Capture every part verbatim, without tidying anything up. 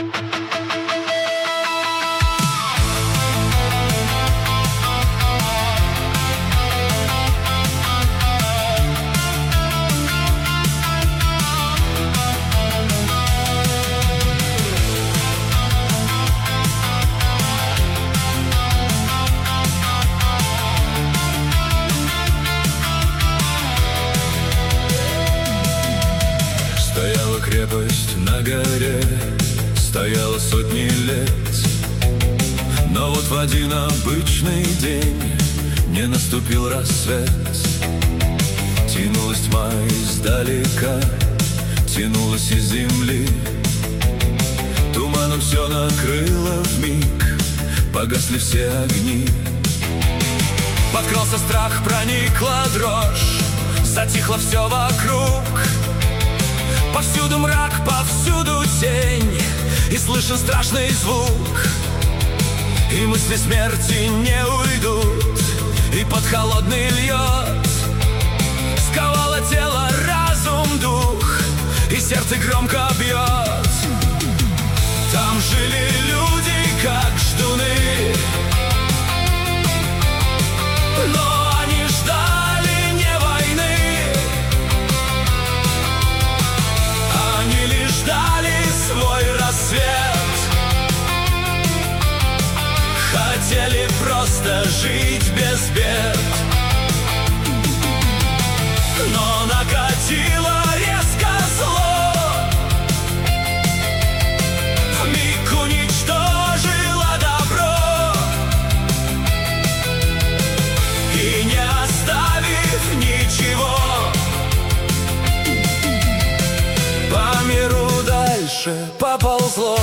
Крепость на горе стояла сотни лет, но вот в один обычный день не наступил рассвет. Тянулась тьма издалека, тянулась из земли, туманом все накрыло вмиг, погасли все огни. Подкрался страх, проникла дрожь, затихло все вокруг. Повсюду мрак, повсюду тень, и слышен страшный звук. И мысли смерти не уйдут, и под холодный льет сковало тело, разум, дух, и сердце громко бьет. Там жили люди, как ждуны, но они ждали не войны, они лишь ждали свой рассвет. Хотели просто жить без бед, но накатило резко зло, вмиг уничтожило добро, и не оставив ничего, по миру дальше поползло.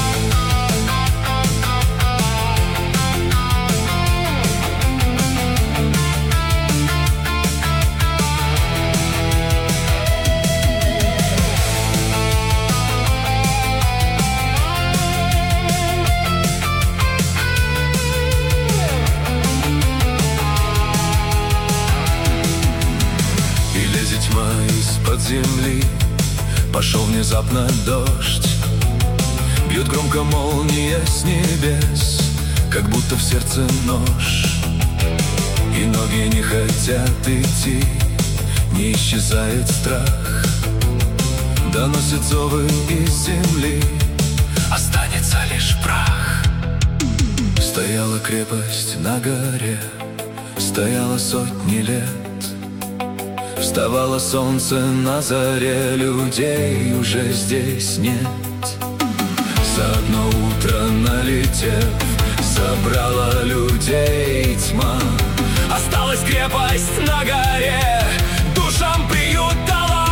Тьма из-под земли, пошел внезапно дождь, бьет громко молния с небес, как будто в сердце нож. И ноги не хотят идти, не исчезает страх, доносят зовы из земли, останется лишь прах. Стояла крепость на горе, стояла сотни лет, вставало солнце на заре, людей уже здесь нет. За одно утро налетев, собрала людей тьма. Осталась крепость на горе, душам приют дала.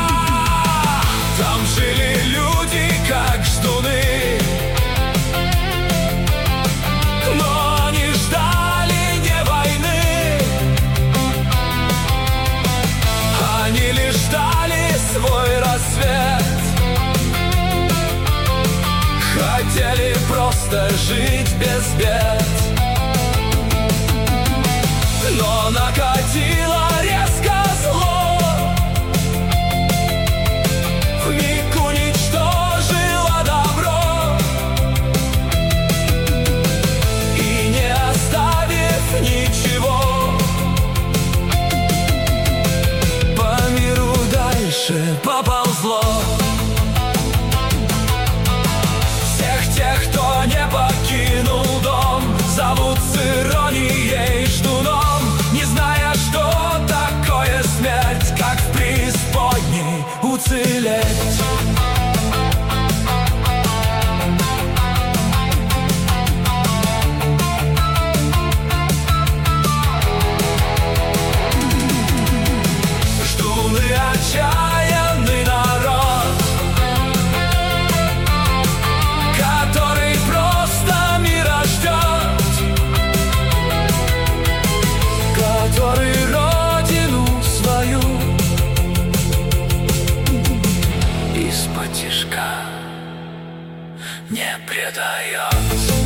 Там жили люди, как ждуны, но они ждали не войны, они лишь ждали свой рассвет. Хотели просто жить без бед, но накатило резко зло, вмиг уничтожило добро, и не оставив ничего, по миру дальше поползло. Всех тех, кто не покинул дом, зовут с иронией ждуном, не зная, что такое смерть, как в преисподней уцелеть. Ждуны отчаянный народ, который просто мира ждет, который родину свою из-под тишка не предает.